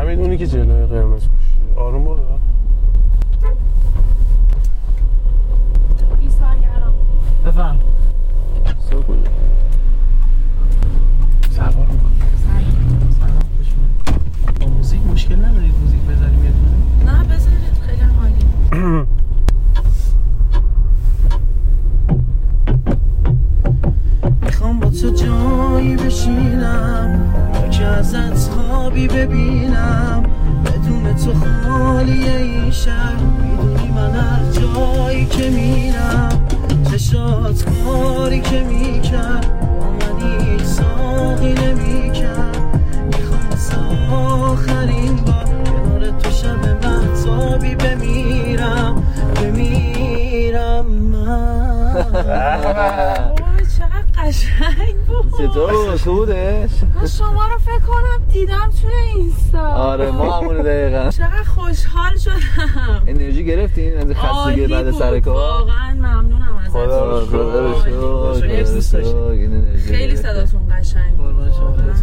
همین اونی که جلوی قرمز پوشیده. آروم برو. ایستگرام. بفهم. سوال. سوار می‌کنم. سلام خوش اومدید. با موزیک مشکل ندارید موزیک بذاریم یه دونه؟ نه بذارید خیلی عالی. میخوام با تو جایی بشینم یا که ازت خوابی ببینم بدون تو خالیه این شهر میدونی من هر جایی که میرم چشات کاری که میکرد با من هیچ ساقی نمیکرد میخوام واسه آخرین بار کنار تو شب مهتابی بمیرم من چقدر قشنگ بود. چطور خوبه؟ من شما رو فکر کنم دیدم توی اینستا. آره ما همون دقیقا. چقدر خوشحال شدم. انرژی گرفتین از خستگی بعد سر کار؟ واقعا ممنونم ازت. خدا رو شکر. خیلی صداتون قشنگ بود.